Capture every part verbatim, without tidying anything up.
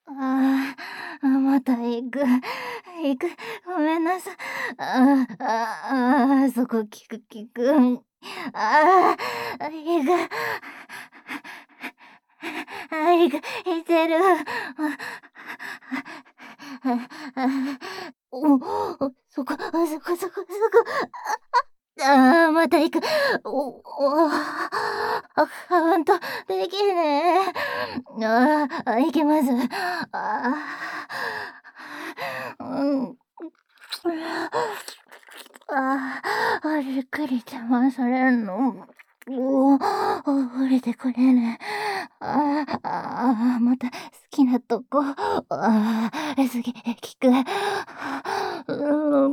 ああ、また行く。行く。ごめんなさい。ああ、ああ、そこ効く効く。ああ、行く。あ、行く。いてる。おお、そこ、あ、そこそこそこ。ああ、また行く。おお、あ、カウントできねえ。ああ、いけます。ああ、うん。ああ、ゆっくり邪魔されんの。おお、降りてくれね。ああ、ああ、また好きなとこ。ああ、好き、聞く。うん。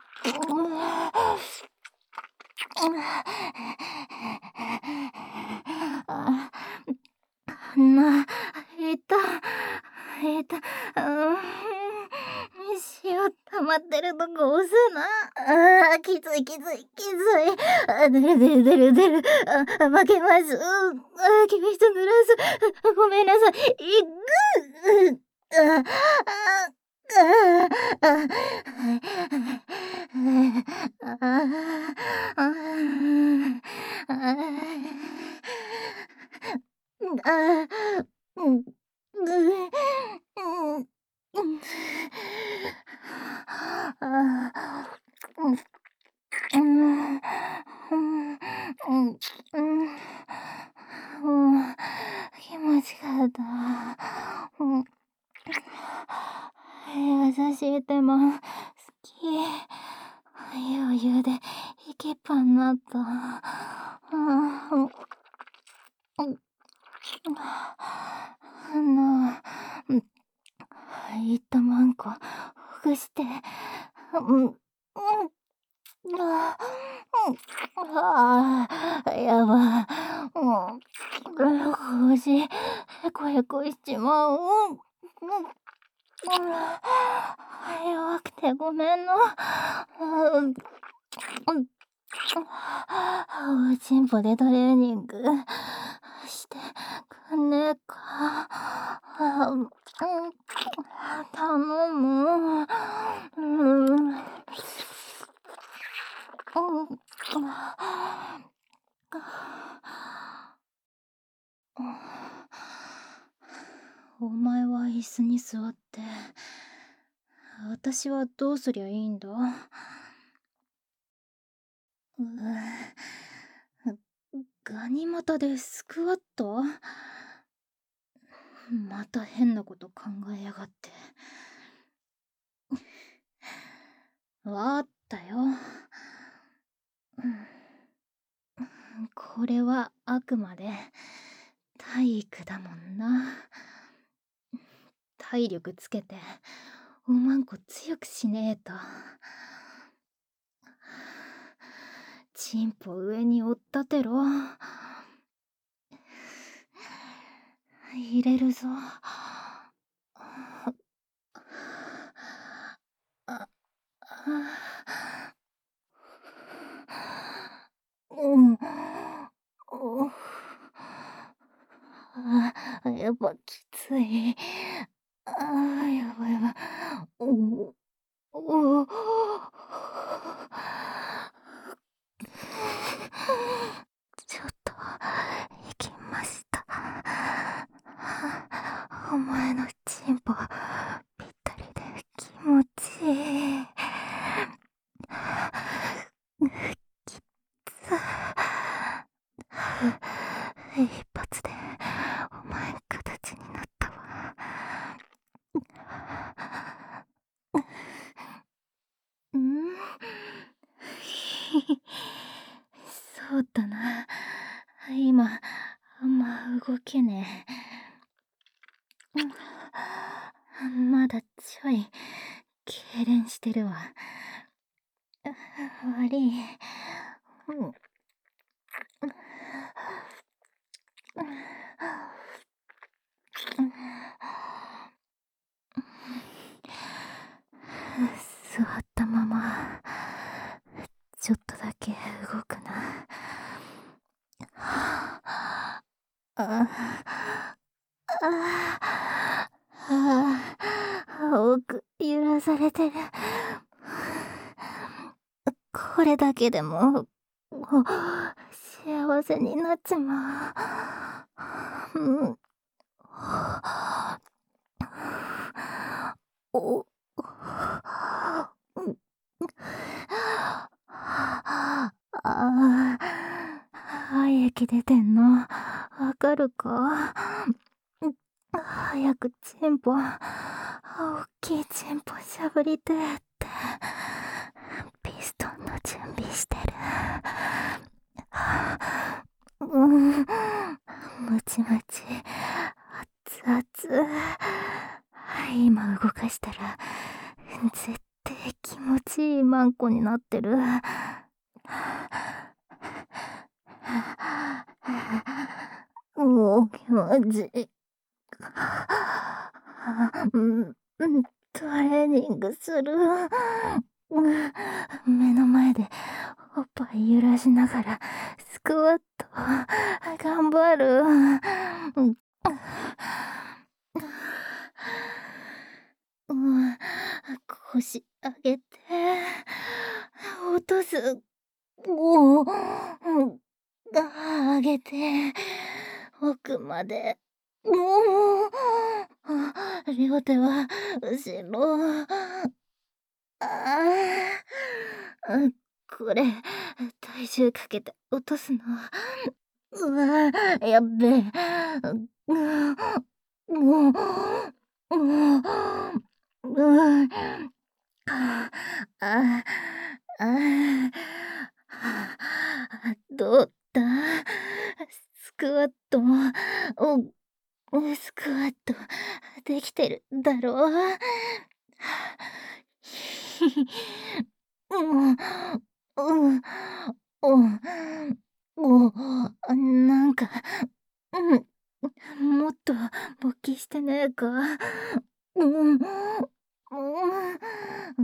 ああ、な、えた、えた、うん、塩溜まってるとこ押すな。ああ、きついきついきつい。あ、出る出る出る出る。あ、負けます。うん、あ、厳しく濡らす。ごめんなさい。いく。ああ、ああ、ああ、ああ、ああ、うん、うん、うん、うん。ああ、うん、うん、うん、うん、うん、うん、気持ちかった。うん。優しい手も好き。余裕で息っぱになった。うん、うん、うん、あの、うん、いったまんこほぐして、うん、うん、あうん、ああ、やば。うん、腰、へこへこしちまう。うん、うん、弱くてごめんな。うん、うん、おちんぽでトレーニングしてくんねえか。あ、うん、頼む。うん、うん、お前は椅子に座って、私はどうすりゃいいんだ？ううガニ股でスクワット？また変なこと考えやがって。わかったよ。これはあくまで体育だもんな。体力つけておまんこ強くしねえと。チンポ上に追っ立てろ。入れるぞ。あ、あ、うん。おあ、やっぱきつい。ああ、やばいやばい。おおお。ちょっと行きました。お前のチンポぴったりで気持ちいい。きつ。一発でお前形になったわ。うん、そうだな。今あんま動けねえ。まだちょい痙攣してるわ。悪い。うん、座ったままちょっとだけ動くな。ああ、ああ、あされてる。これだけでも、もう、幸せになっちまう。うん。お、うん。ああ、鼻液出てんの、わかるか？うん、早くチンポ、おっきいチンポしゃぶりてえって、ピストンの準備してる。うん、ムチムチ、熱々。今動かしたら、絶対気持ちいいマンコになってる。もう気持ちいい。うん、トレーニングする。目の前でおっぱい揺らしながらスクワット頑張る。うん、腰上げて落とす。おお、上げて奥まで。おお、両手は後ろ。ああ、これ体重かけて落とすの。うわ、やっべえ。もう、もう、うああ、ああ、どうだ？スクワットも、おスクワットできてるだろう？うん、うん、うん、もう、なんか、うん、もっと勃起してねえか？うん、うん、うん、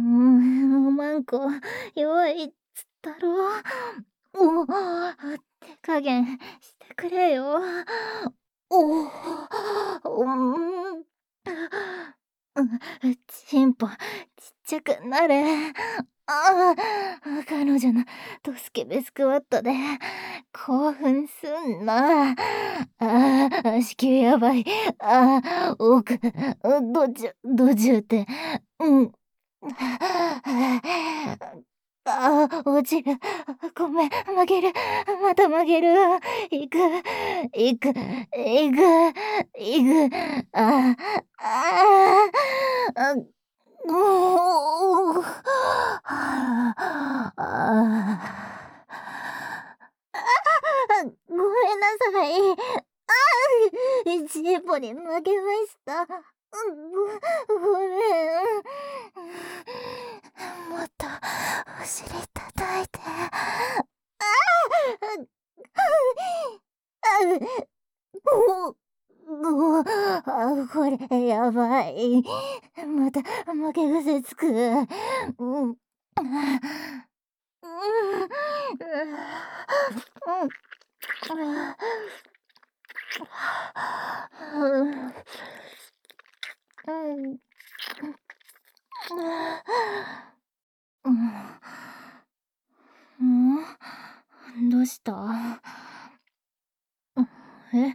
おまんこ弱いっつったろ。お手加減してくれよ。おお、うん。うん、チンポちっちゃくなれ。ああ、彼女のドスケベスクワットで興奮すんな。ああ、子宮やばい。ああ、奥、どっちゅどちゅって。うん。ああ、落ちる。ごめん、曲げる。また曲げる。いく、いく、いく、いく。ああ、ああ、おお。ああ。ごめんなさい。ああ、チンポに負けました。ご、ごめん。もっとお尻叩いて。ああ、おお、あ、これやばい。また負け癖つく。うん。うん。うん。うん。うん。うん？どうした？え？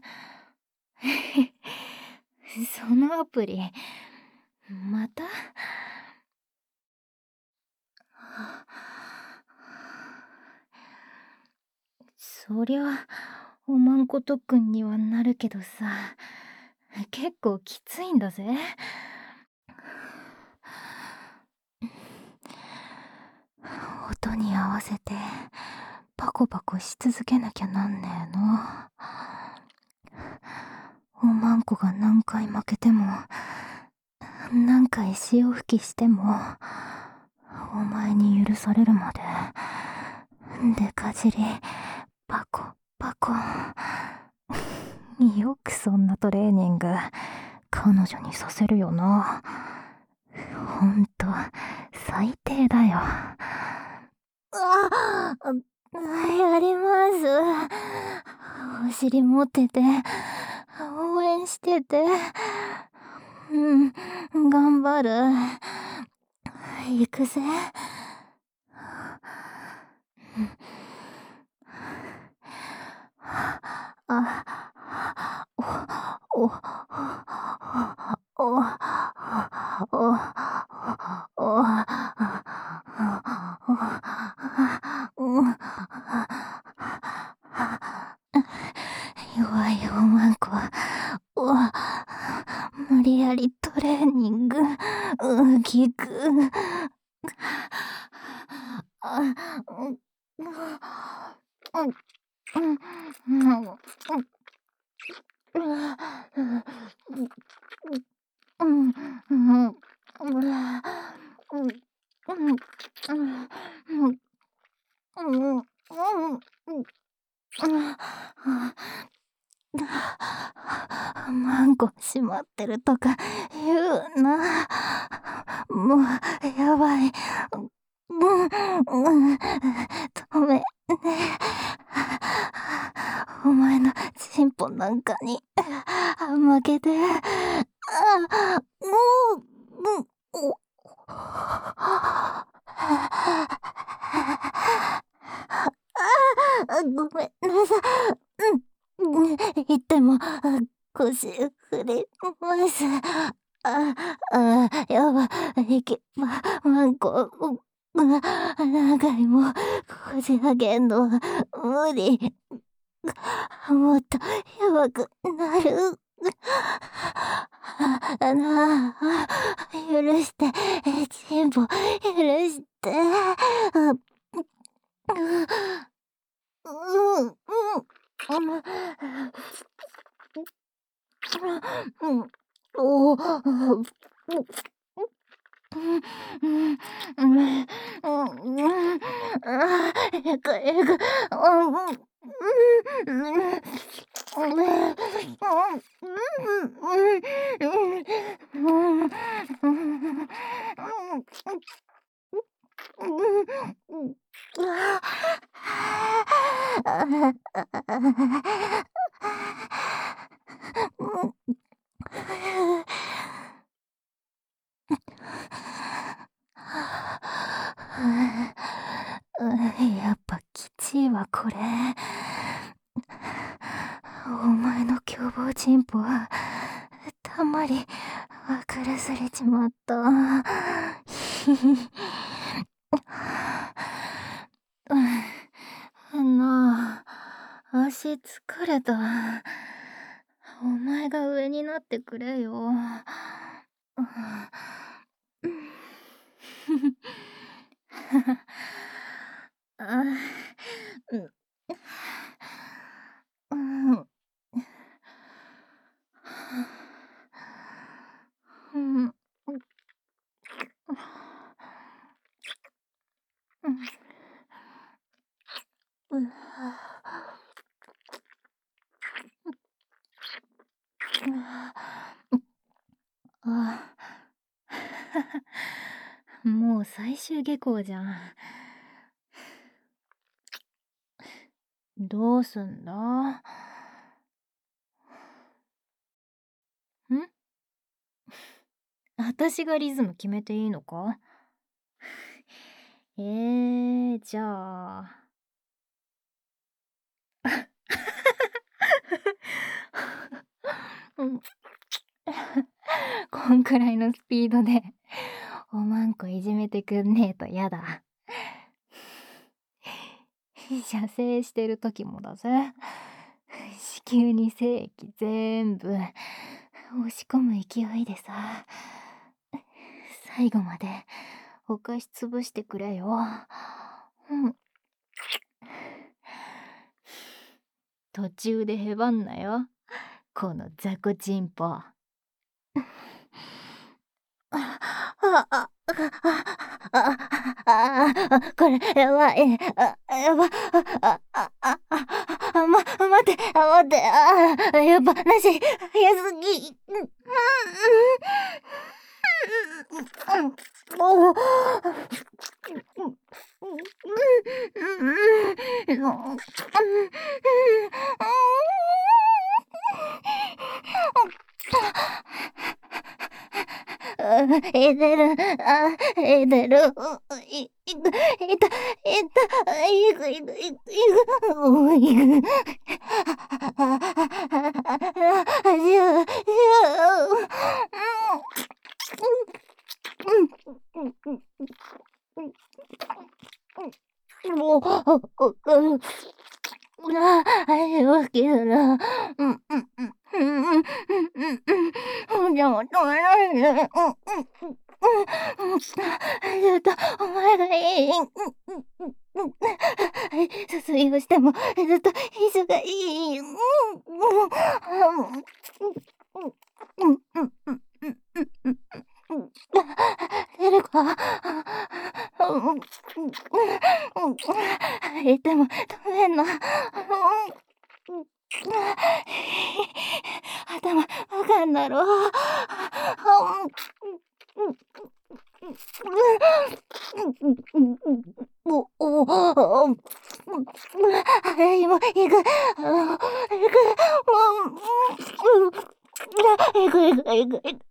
そのアプリ、また？そりゃ、おまんこ特訓にはなるけどさ、結構きついんだぜ。音に合わせてパコパコし続けなきゃなんねえの。おまんこが何回負けても、何回潮吹きしても、お前に許されるまで、でかじり、パコパコ。よくそんなトレーニング、彼女にさせるよな。ほんと、最低だよ。あ、やります。お尻持ってて、応援してて。うん、頑張る。 行くぜ。あ、お、お、お、お、お、お、弱いおまんこ、お、無理やりトレーニング、うん、効く。あ、うん、うん、うん、うん、うん、うん、マンゴ閉まってるとか言うな。もうやばい。うん、うん、止めね。お前のチンポなんかに負けて。あ、もう、うん、お、あ、ごめんなさい。うん、言っても腰振ります。あ、あ、やばいけば、マンコ、何回もこじ上げんの無理。もっとやばくなる。あなあ、許して、チンポ、許して。うん、うん、うん、うん、おお、うん、うん、うん、あ、えぐえぐ、うん、うん、やっぱきちいわこれ。お前の凶暴チンポはたんまり分からされちまった。うん、なあ、足疲れた。お前が上になってくれよ。うん、あ、うん、うん、うん、うん、あ、もう最終下校じゃん。どうすんだ？ん？私がリズム決めていいのか？えー、じゃあ。うん、こんくらいのスピードでおまんこいじめてくんねえとやだ。射精してる時もだぜ。子宮に精液全部押し込む勢いでさ、最後までお菓子潰してくれよ。うん、途中でへばんなよ、この雑魚チンポ。あ、あ、あ、あ、あ、これやばい。あ、やば、あ、あ、あ、あ、ま、待って、待って、あ、やば、なし、早すぎ。うん、うん、おお。 いてる、あ、いてる、い、いた、いた、いた、いく、いく、いく、いく、いく、あ、しゅう、しゅう、もう、あ、あ、きるな。うん、うん、うん、うん、うん、うん、うん、じゃも止めないで。うん、うん、うん、うん、ずっとお前がいい。うん、うん、うん、うん、すすいをしてもずっと一緒がいい。うん、うん、うん、うん、うん、うん、うん、うん、うん、うん、うん、出るか。うん、うん、うん、言っても止めんの。うん、頭わかんだろ。おおお、あれにも行く、行く、もう、行く行く行く行く、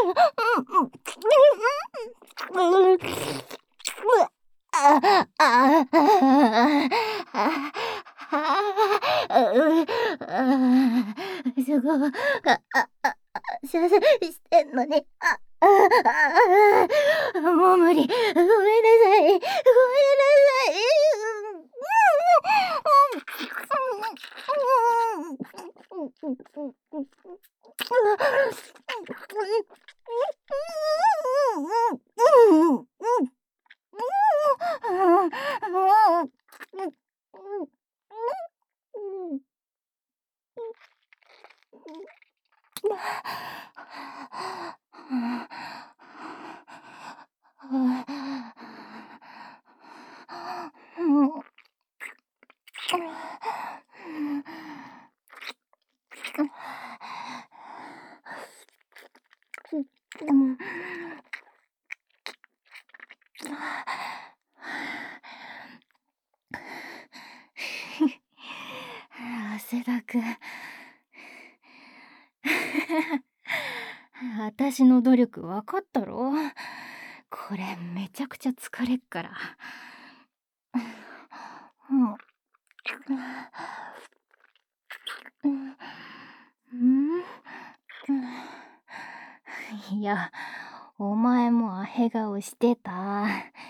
あああああ、すごい、あああ、射精してんのに、あああ、もう無理、ごめんなさい、ごめんなさい。汗だく。私の努力わかったろ。これめちゃくちゃ疲れっから。うん、いや、お前もアヘ顔してた。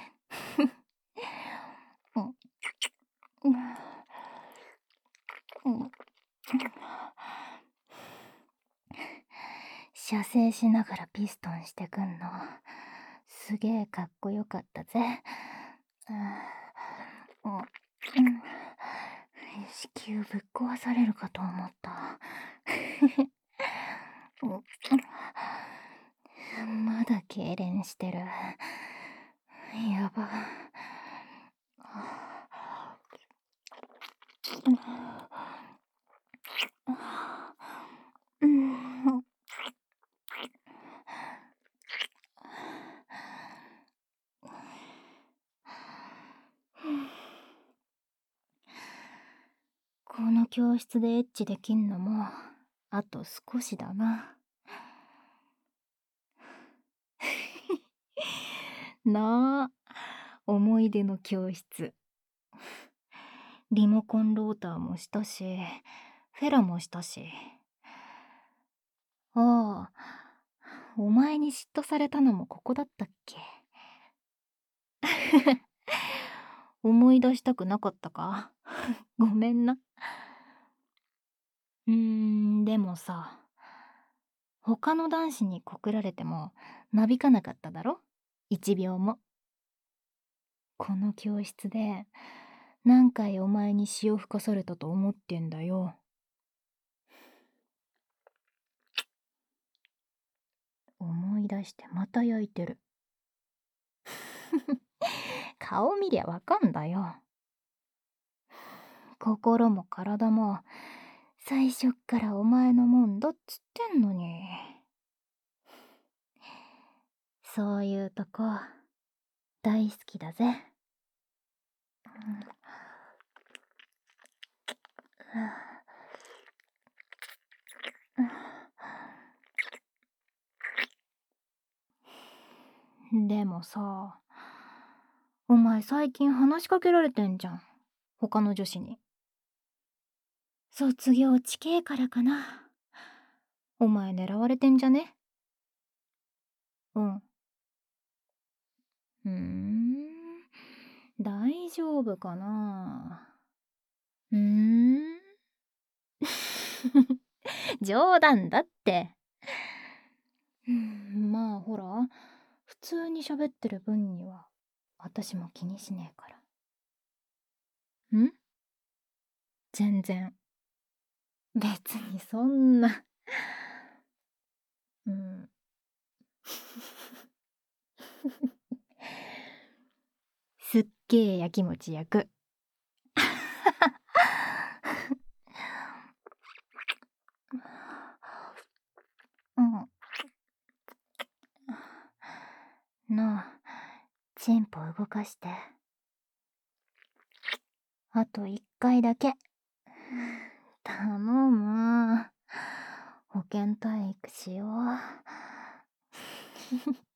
射精しながらピストンしてくんのすげえかっこよかったぜ。うん、子宮ぶっ壊されるかと思った。まだ痙攣してる。やば。うん、この教室でエッチできんのもあと少しだな。なあ、思い出の教室。リモコンローターもしたし、フェラもしたし。ああ、お前に嫉妬されたのもここだったっけ。思い出したくなかったか。ごめんな。うーん、でもさ、他の男子に告られてもなびかなかっただろ、一秒も。この教室で何回お前に潮吹かされたと思ってんだよ。思い出してまた焼いてる。顔見りゃわかんだよ。心も体も最初っからお前のもんだっつってんのに。そういうとこ大好きだぜ。 でもさ、お前最近話しかけられてんじゃん。他の女子に。卒業地形からかな。お前狙われてんじゃね？うん。うーん。大丈夫かな。うーん。冗談だって。うん、まあほら、普通に喋ってる分には、私も気にしねえから。ん？全然。別にそんな。うん。すっげえやきもち焼く。うん。なあ、チンポ動かして。あと一回だけ。頼む。保健体育しよう。